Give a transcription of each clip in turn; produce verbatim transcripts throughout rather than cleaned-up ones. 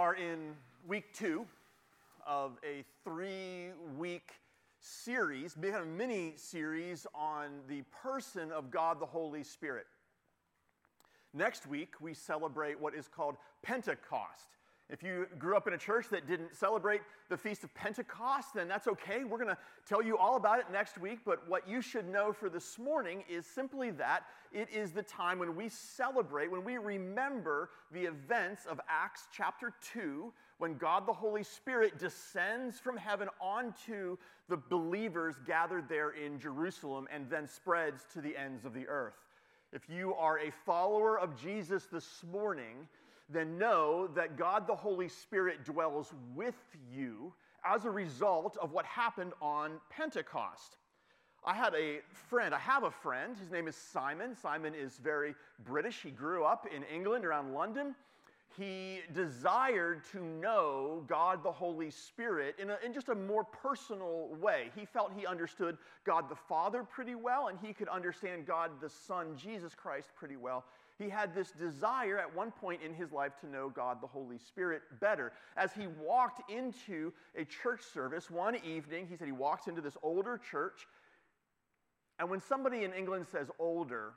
are in week two of a three-week series, kind of mini-series on the person of God the Holy Spirit. Next week, we celebrate what is called Pentecost. If you grew up in a church that didn't celebrate the Feast of Pentecost, then that's okay. We're going to tell you all about it next week, but what you should know for this morning is simply that it is the time when we celebrate, when we remember the events of Acts chapter two, when God the Holy Spirit descends from heaven onto the believers gathered there in Jerusalem and then spreads to the ends of the earth. If you are a follower of Jesus this morning, then know that God the Holy Spirit dwells with you as a result of what happened on Pentecost. I had a friend, I have a friend, his name is Simon. Simon is very British. He grew up in England, around London. He desired to know God the Holy Spirit in, a, in just a more personal way. He felt he understood God the Father pretty well, and he could understand God the Son, Jesus Christ, pretty well. He had this desire at one point in his life to know God the Holy Spirit better. As he walked into a church service one evening, he said he walks into this older church, and when somebody in England says older,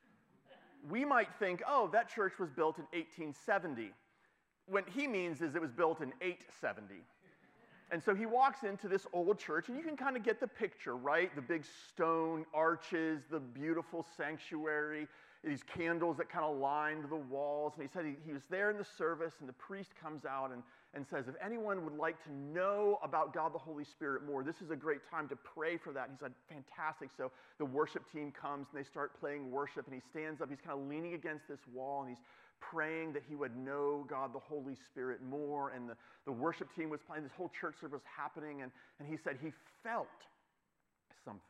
we might think, oh, that church was built in eighteen seventy. What he means is it was built in eight seventy. And so he walks into this old church, and you can kind of get the picture, right? The big stone arches, the beautiful sanctuary, these candles that kind of lined the walls. And he said he, he was there in the service, and the priest comes out and, and says, if anyone would like to know about God the Holy Spirit more, this is a great time to pray for that. And he said, fantastic. So the worship team comes, and they start playing worship, and he stands up. He's kind of leaning against this wall, and he's praying that he would know God the Holy Spirit more. And the, the worship team was playing. This whole church service was happening, and, and he said he felt something.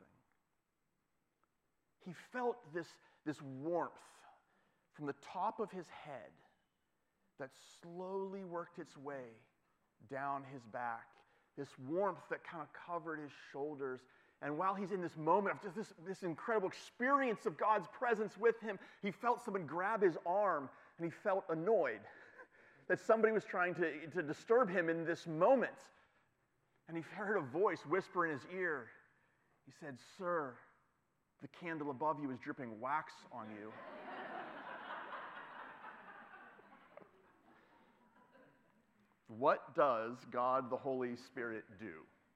He felt this This warmth from the top of his head that slowly worked its way down his back. This warmth that kind of covered his shoulders. And while he's in this moment of just this, this incredible experience of God's presence with him, he felt someone grab his arm, and he felt annoyed that somebody was trying to, to disturb him in this moment. And he heard a voice whisper in his ear. He said, "Sir, the candle above you is dripping wax on you." What does God the Holy Spirit do?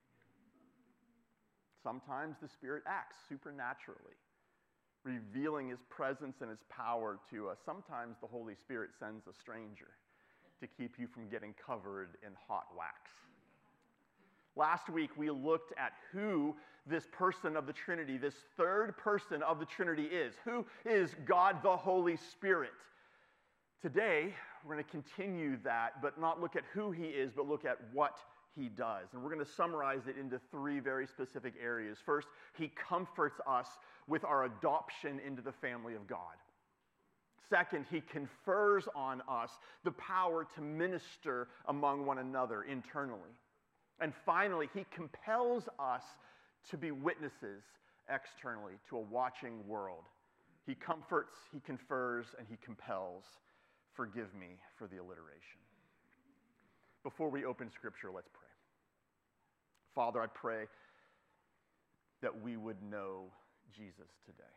Sometimes the Spirit acts supernaturally, revealing his presence and his power to us. Sometimes the Holy Spirit sends a stranger to keep you from getting covered in hot wax. Last week, we looked at who this person of the Trinity, this third person of the Trinity is. Who is God the Holy Spirit? Today, we're going to continue that, but not look at who he is, but look at what he does. And we're going to summarize it into three very specific areas. First, he comforts us with our adoption into the family of God. Second, he confers on us the power to minister among one another internally. And finally, he compels us to be witnesses externally to a watching world. He comforts, he confers, and he compels. Forgive me for the alliteration. Before we open Scripture, let's pray. Father, I pray that we would know Jesus today.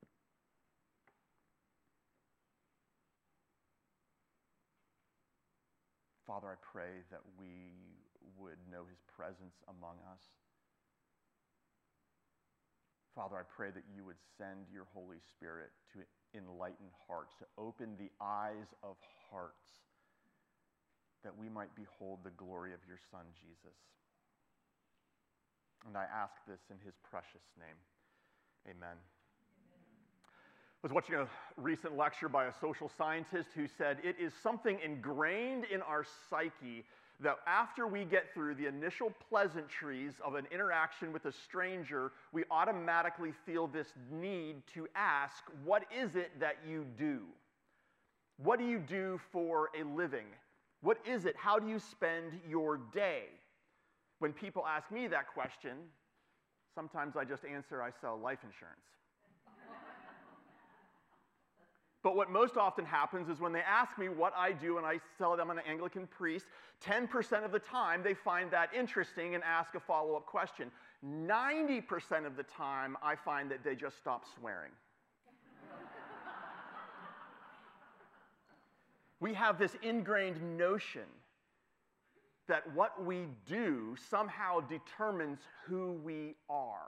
Father, I pray that we would know his presence among us. Father, I pray that you would send your Holy Spirit to enlighten hearts, to open the eyes of hearts, that we might behold the glory of your Son, Jesus. And I ask this in his precious name. Amen. I was watching a recent lecture by a social scientist who said it is something ingrained in our psyche that after we get through the initial pleasantries of an interaction with a stranger, we automatically feel this need to ask, what is it that you do? What do you do for a living? What is it? How do you spend your day? When people ask me that question, sometimes I just answer, I sell life insurance. But what most often happens is when they ask me what I do and I tell them I'm an Anglican priest, ten percent of the time they find that interesting and ask a follow-up question. ninety percent of the time I find that they just stop swearing. We have this ingrained notion that what we do somehow determines who we are.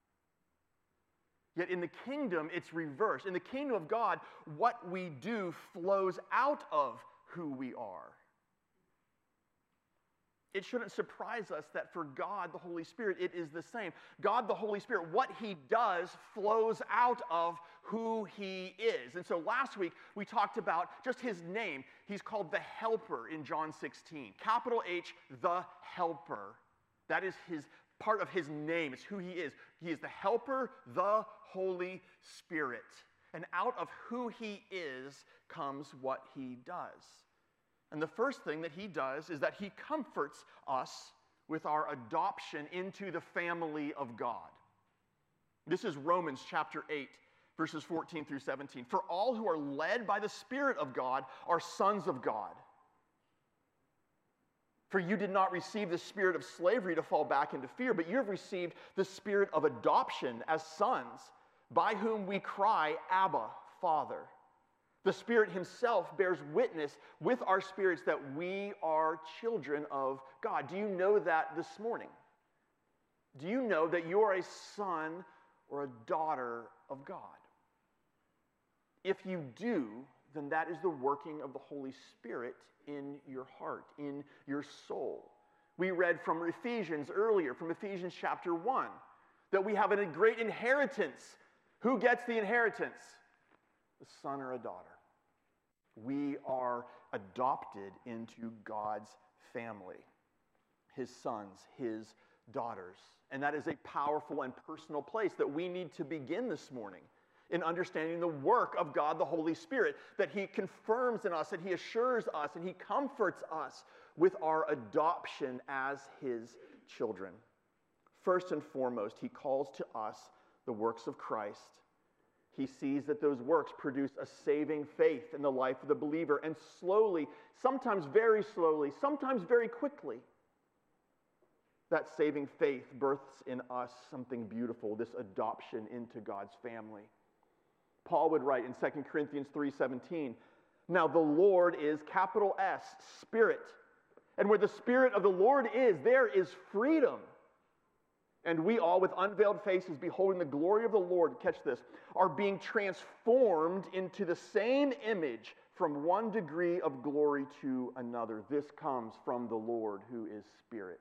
Yet in the kingdom, it's reversed. In the kingdom of God, what we do flows out of who we are. It shouldn't surprise us that for God, the Holy Spirit, it is the same. God, the Holy Spirit, what he does flows out of who he is. And so last week, we talked about just his name. He's called the Helper in John sixteen. Capital H, the Helper. That is his part of his name. It's who he is. He is the Helper, the Holy Spirit. And out of who he is comes what he does. And the first thing that he does is that he comforts us with our adoption into the family of God. This is Romans chapter eight, verses fourteen through seventeen. For all who are led by the Spirit of God are sons of God. For you did not receive the spirit of slavery to fall back into fear, but you have received the spirit of adoption as sons, by whom we cry, Abba, Father. The Spirit himself bears witness with our spirits that we are children of God. Do you know that this morning? Do you know that you are a son or a daughter of God? If you do, then that is the working of the Holy Spirit in your heart, in your soul. We read from Ephesians earlier, from Ephesians chapter one, that we have a great inheritance. Who gets the inheritance? The son or a daughter. We are adopted into God's family, his sons, his daughters. And that is a powerful and personal place that we need to begin this morning in understanding the work of God, the Holy Spirit, that he confirms in us, that he assures us, and he comforts us with our adoption as his children. First and foremost, he calls to us the works of Christ. He sees that those works produce a saving faith in the life of the believer, and slowly, sometimes very slowly, sometimes very quickly, that saving faith births in us something beautiful, this adoption into God's family. Paul would write in Second Corinthians three seventeen, now the Lord is, capital S, Spirit. And where the Spirit of the Lord is, there is freedom. And we all, with unveiled faces, beholding the glory of the Lord, catch this, are being transformed into the same image from one degree of glory to another. This comes from the Lord who is Spirit.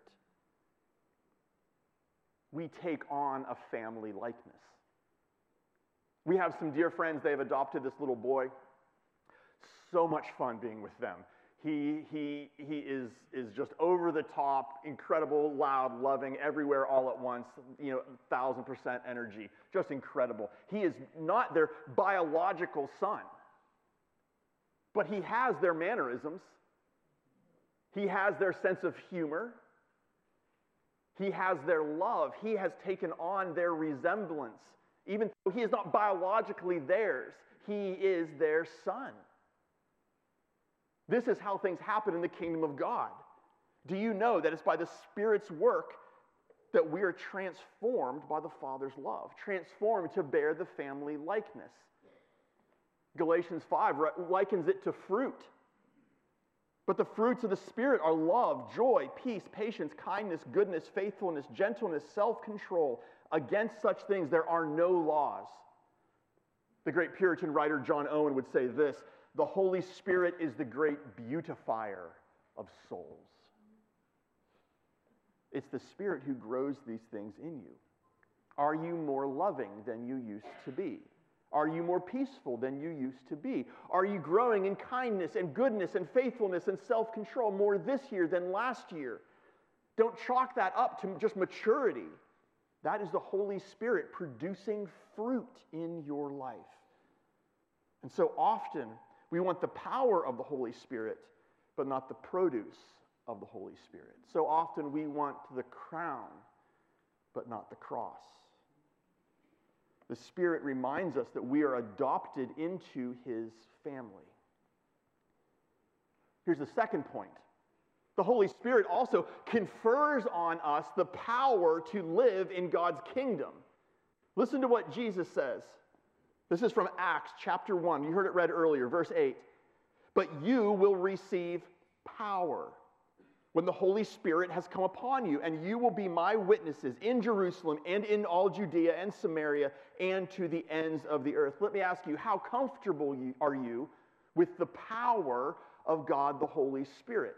We take on a family likeness. We have some dear friends, they have adopted this little boy. So much fun being with them. He, he, he is, is just over the top, incredible, loud, loving, everywhere all at once, you know, thousand percent energy, just incredible. He is not their biological son, but he has their mannerisms. He has their sense of humor. He has their love. He has taken on their resemblance. Even though he is not biologically theirs, he is their son. This is how things happen in the kingdom of God. Do you know that it's by the Spirit's work that we are transformed by the Father's love, transformed to bear the family likeness? Galatians five likens it to fruit. But the fruits of the Spirit are love, joy, peace, patience, kindness, goodness, faithfulness, gentleness, self-control. Against such things there are no laws. The great Puritan writer John Owen would say this, the Holy Spirit is the great beautifier of souls. It's the Spirit who grows these things in you. Are you more loving than you used to be? Are you more peaceful than you used to be? Are you growing in kindness and goodness and faithfulness and self-control more this year than last year? Don't chalk that up to just maturity. That is the Holy Spirit producing fruit in your life. And so often, we want the power of the Holy Spirit, but not the produce of the Holy Spirit. So often, we want the crown, but not the cross. The Spirit reminds us that we are adopted into his family. Here's the second point. The Holy Spirit also confers on us the power to live in God's kingdom. Listen to what Jesus says. This is from Acts chapter one. You heard it read earlier, verse eight. But you will receive power when the Holy Spirit has come upon you, and you will be my witnesses in Jerusalem and in all Judea and Samaria and to the ends of the earth. Let me ask you, how comfortable you, are you with the power of God the Holy Spirit?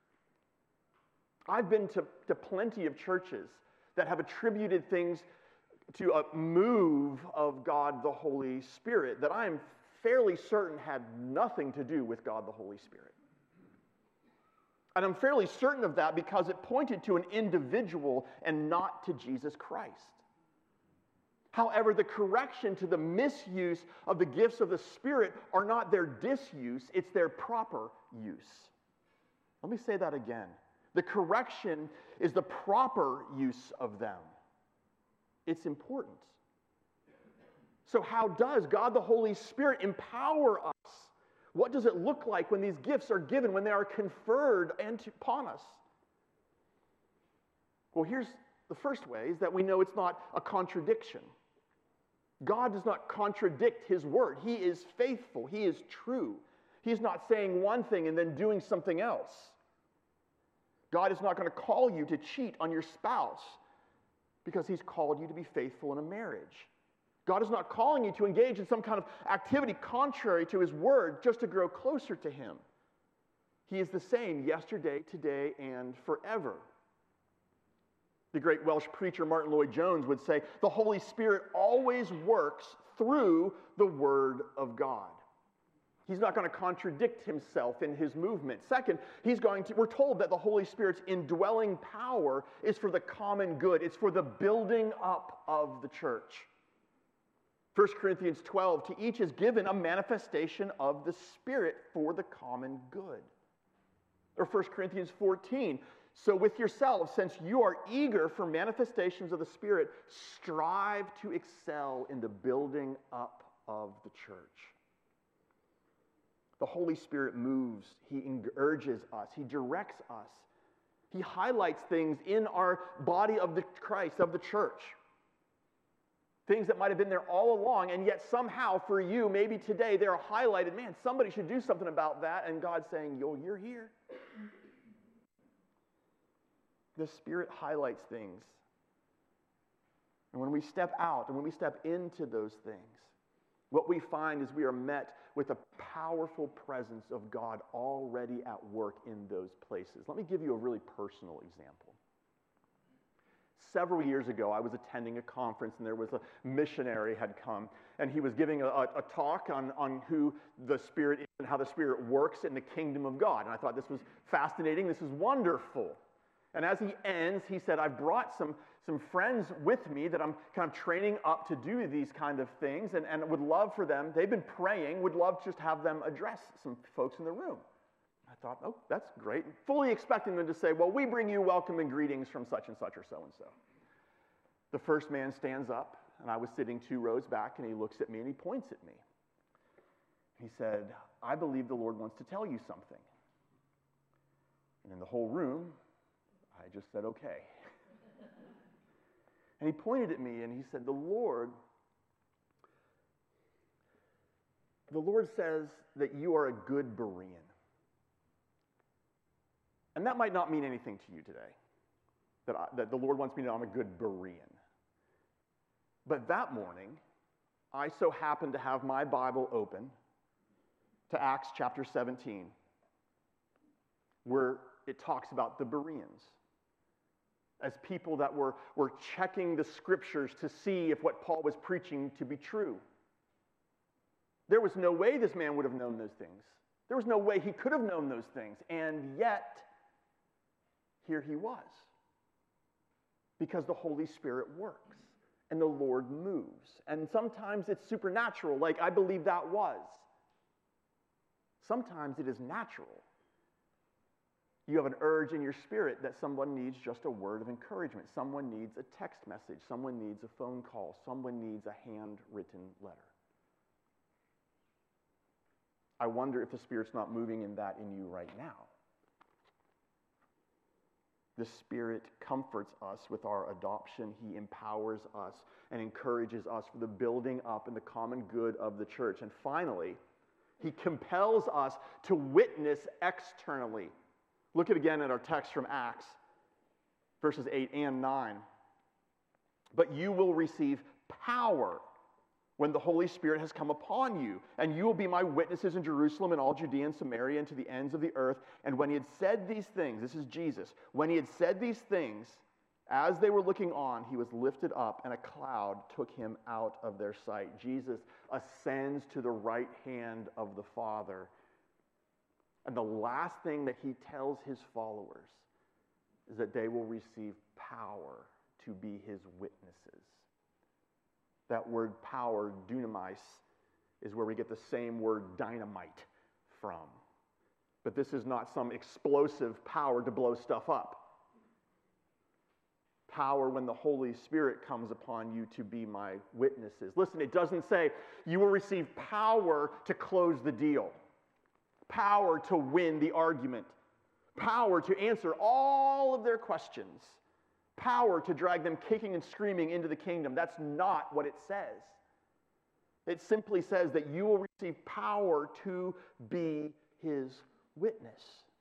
I've been to, to plenty of churches that have attributed things to a move of God the Holy Spirit that I am fairly certain had nothing to do with God the Holy Spirit. And I'm fairly certain of that because it pointed to an individual and not to Jesus Christ. However, the correction to the misuse of the gifts of the Spirit are not their disuse, it's their proper use. Let me say that again. The correction is the proper use of them. It's important. So how does God the Holy Spirit empower us? What does it look like when these gifts are given, when they are conferred upon us? Well, here's the first way, is that we know it's not a contradiction. God does not contradict his word. He is faithful. He is true. He's not saying one thing and then doing something else. God is not going to call you to cheat on your spouse because he's called you to be faithful in a marriage. God is not calling you to engage in some kind of activity contrary to his word just to grow closer to him. He is the same yesterday, today, and forever. The great Welsh preacher Martin Lloyd-Jones would say, the Holy Spirit always works through the word of God. He's not going to contradict himself in his movement. Second, he's going to, we're told that the Holy Spirit's indwelling power is for the common good. It's for the building up of the church. First Corinthians twelve, to each is given a manifestation of the Spirit for the common good. Or First Corinthians fourteen, so with yourselves, since you are eager for manifestations of the Spirit, strive to excel in the building up of the church. The Holy Spirit moves, he urges us, he directs us. He highlights things in our body of the Christ, of the church. Things that might have been there all along, and yet somehow for you, maybe today, they're highlighted. Man, somebody should do something about that. And God's saying, yo, you're here. The Spirit highlights things. And when we step out and when we step into those things, what we find is we are met with a powerful presence of God already at work in those places. Let me give you a really personal example. Several years ago, I was attending a conference, and there was a missionary had come, and he was giving a, a talk on, on who the Spirit is and how the Spirit works in the kingdom of God. And I thought this was fascinating. This is wonderful. And as he ends, he said, I've brought some, some friends with me that I'm kind of training up to do these kind of things, and, and would love for them, they've been praying, would love to just have them address some folks in the room. I thought, oh, that's great. Fully expecting them to say, well, we bring you welcome and greetings from such and such or so-and-so. The first man stands up, and I was sitting two rows back, and he looks at me and he points at me. He said, I believe the Lord wants to tell you something. And in the whole room, I just said, okay. And he pointed at me and he said, the Lord, the Lord says that you are a good Berean. And that might not mean anything to you today, that, I, that the Lord wants me to know I'm a good Berean. But that morning, I so happened to have my Bible open to Acts chapter seventeen, where it talks about the Bereans as people that were, were checking the scriptures to see if what Paul was preaching to be true. There was no way this man would have known those things. There was no way he could have known those things. And yet, here he was. Because the Holy Spirit works and the Lord moves. And sometimes it's supernatural, like I believe that was. Sometimes it is natural. You have an urge in your spirit that someone needs just a word of encouragement. Someone needs a text message. Someone needs a phone call. Someone needs a handwritten letter. I wonder if the Spirit's not moving in that in you right now. The Spirit comforts us with our adoption. He empowers us and encourages us for the building up and the common good of the church. And finally, He compels us to witness externally. Look at again at our text from Acts, verses eight and nine. But you will receive power when the Holy Spirit has come upon you, and you will be my witnesses in Jerusalem and all Judea and Samaria and to the ends of the earth. And when he had said these things, this is Jesus, when he had said these things, as they were looking on, he was lifted up, and a cloud took him out of their sight. Jesus ascends to the right hand of the Father. And the last thing that he tells his followers is that they will receive power to be his witnesses. That word power, dunamis, is where we get the same word dynamite from. But this is not some explosive power to blow stuff up. Power when the Holy Spirit comes upon you to be my witnesses. Listen, it doesn't say you will receive power to close the deal, power to win the argument, power to answer all of their questions, power to drag them kicking and screaming into the kingdom. That's not what it says. It simply says that you will receive power to be his witness.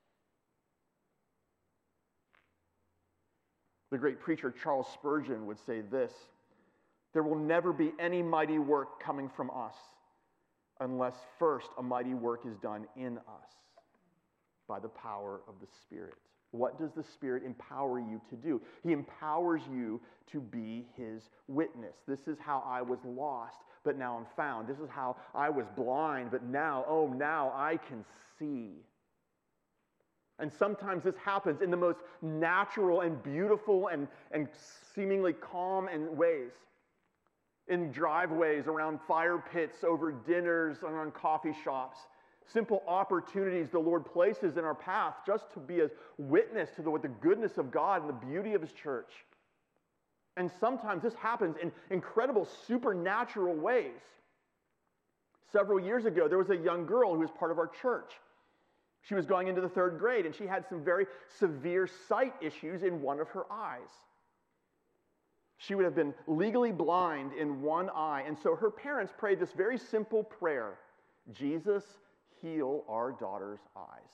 The great preacher Charles Spurgeon would say this: there will never be any mighty work coming from us unless first a mighty work is done in us by the power of the Spirit. What does the Spirit empower you to do? He empowers you to be his witness. This is how I was lost, but now I'm found. This is how I was blind, but now, oh, now I can see. And sometimes this happens in the most natural and beautiful and, and seemingly calm and ways. In driveways, around fire pits, over dinners, around coffee shops. Simple opportunities the Lord places in our path just to be a witness to the, what the goodness of God and the beauty of his church. And sometimes this happens in incredible supernatural ways. Several years ago, there was a young girl who was part of our church. She was going into the third grade, and she had some very severe sight issues in one of her eyes. She would have been legally blind in one eye, and so her parents prayed this very simple prayer: Jesus, heal our daughter's eyes.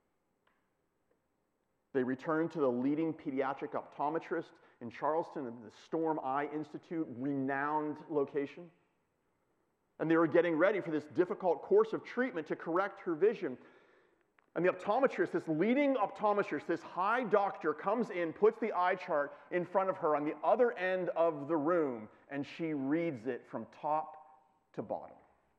They returned to the leading pediatric optometrist in Charleston, the Storm Eye Institute, renowned location. And they were getting ready for this difficult course of treatment to correct her vision. And the optometrist, this leading optometrist, this high doctor, comes in, puts the eye chart in front of her on the other end of the room, and she reads it from top to bottom.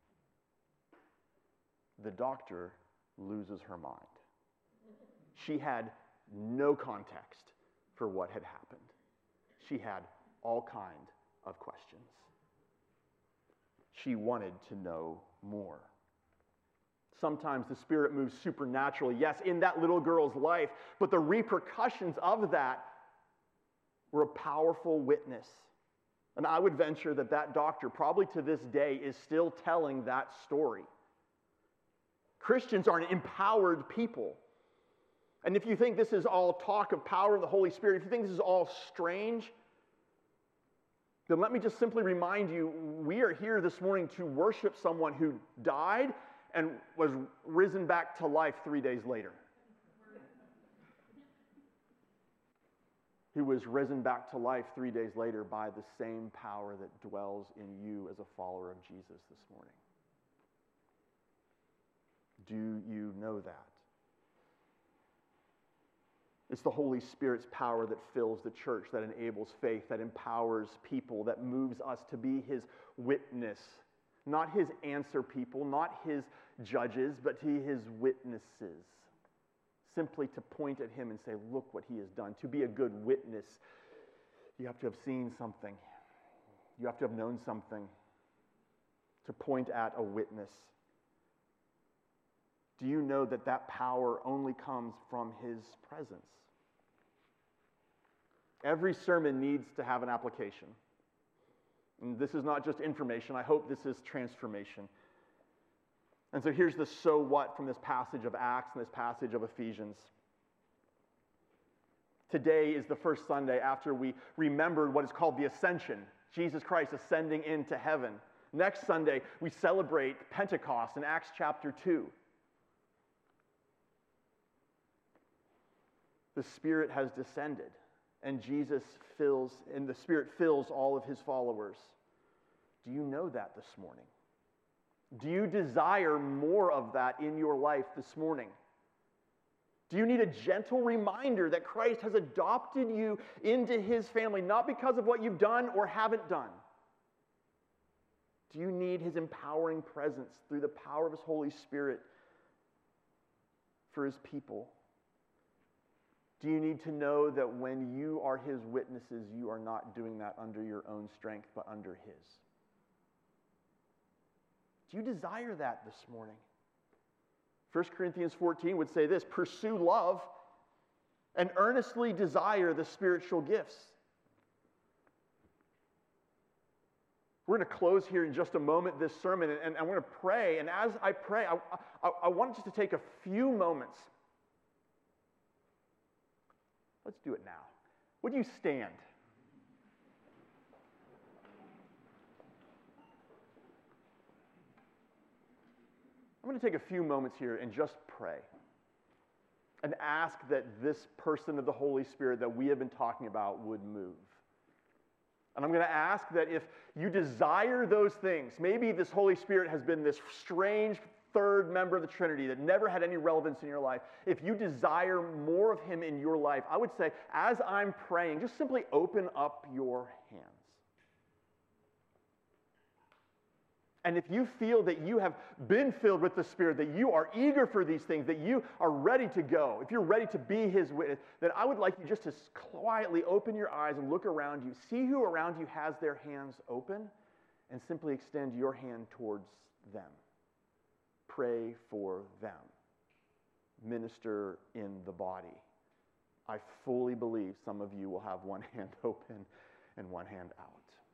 The doctor loses her mind. She had no context for what had happened. She had all kinds of questions. She wanted to know more. Sometimes the Spirit moves supernaturally, yes, in that little girl's life, but the repercussions of that were a powerful witness. And I would venture that that doctor, probably to this day, is still telling that story. Christians are an empowered people. And if you think this is all talk of power of the Holy Spirit, if you think this is all strange, then let me just simply remind you, we are here this morning to worship someone who died and was risen back to life three days later. Who was risen back to life three days later by the same power that dwells in you as a follower of Jesus this morning. Do you know that? It's the Holy Spirit's power that fills the church, that enables faith, that empowers people, that moves us to be his witness. Not his answer people, not his judges, but to his witnesses. Simply to point at him and say, look what he has done. To be a good witness, you have to have seen something. You have to have known something. To point at a witness. Do you know that that power only comes from his presence? Every sermon needs to have an application. And this is not just information. I hope this is transformation. And so here's the so what from this passage of Acts and this passage of Ephesians. Today is the first Sunday after we remembered what is called the Ascension, Jesus Christ ascending into heaven. Next Sunday, we celebrate Pentecost in Acts chapter two. The Spirit has descended, and Jesus fills, and the Spirit fills all of his followers. Do you know that this morning? Do you desire more of that in your life this morning? Do you need a gentle reminder that Christ has adopted you into his family, not because of what you've done or haven't done? Do you need his empowering presence through the power of his Holy Spirit for his people? Do you need to know that when you are his witnesses, you are not doing that under your own strength, but under his? Do you desire that this morning? First Corinthians fourteen would say this: pursue love and earnestly desire the spiritual gifts. We're going to close here in just a moment this sermon, and, and I'm going to pray. And as I pray, I, I, I want just to take a few moments. Let's do it now. Would you stand? I'm going to take a few moments here and just pray and ask that this person of the Holy Spirit that we have been talking about would move. And I'm going to ask that if you desire those things, maybe this Holy Spirit has been this strange third member of the Trinity that never had any relevance in your life. If you desire more of him in your life, I would say, as I'm praying, just simply open up your hands. And if you feel that you have been filled with the Spirit, that you are eager for these things, that you are ready to go, if you're ready to be his witness, then I would like you just to quietly open your eyes and look around you. See who around you has their hands open, and simply extend your hand towards them. Pray for them. Minister in the body. I fully believe some of you will have one hand open and one hand out.